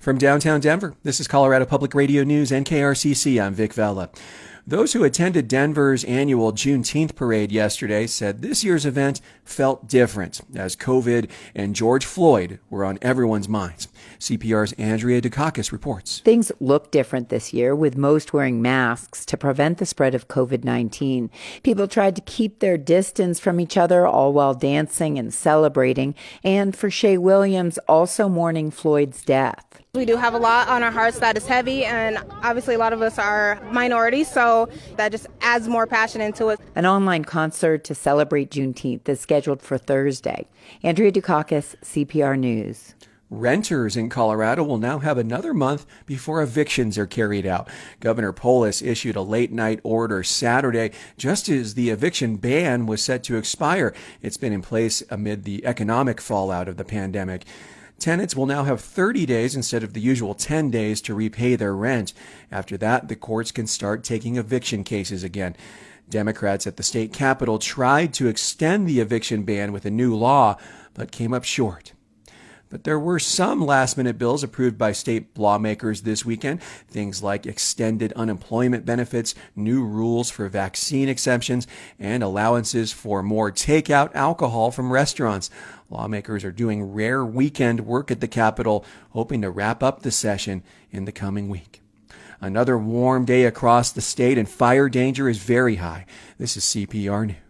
From downtown Denver, this is Colorado Public Radio News and KRCC. I'm Vic Vela. Those who attended Denver's annual Juneteenth parade yesterday said this year's event felt different as COVID and George Floyd were on everyone's minds. CPR's Andrea Dukakis reports. Things look different this year, with most wearing masks to prevent the spread of COVID-19. People tried to keep their distance from each other, all while dancing and celebrating. And for Shay Williams, also mourning Floyd's death. We do have a lot on our hearts that is heavy, and obviously a lot of us are minorities, so that just adds more passion into it. An online concert to celebrate Juneteenth is scheduled for Thursday. Andrea Dukakis, CPR News. Renters in Colorado will now have another month before evictions are carried out. Governor Polis issued a late-night order Saturday just as the eviction ban was set to expire. It's been in place amid the economic fallout of the pandemic. Tenants will now have 30 days instead of the usual 10 days to repay their rent. After that, the courts can start taking eviction cases again. Democrats at the state capitol tried to extend the eviction ban with a new law, but came up short. But there were some last-minute bills approved by state lawmakers this weekend, things like extended unemployment benefits, new rules for vaccine exemptions, and allowances for more takeout alcohol from restaurants. Lawmakers are doing rare weekend work at the Capitol, hoping to wrap up the session in the coming week. Another warm day across the state, and fire danger is very high. This is CPR News.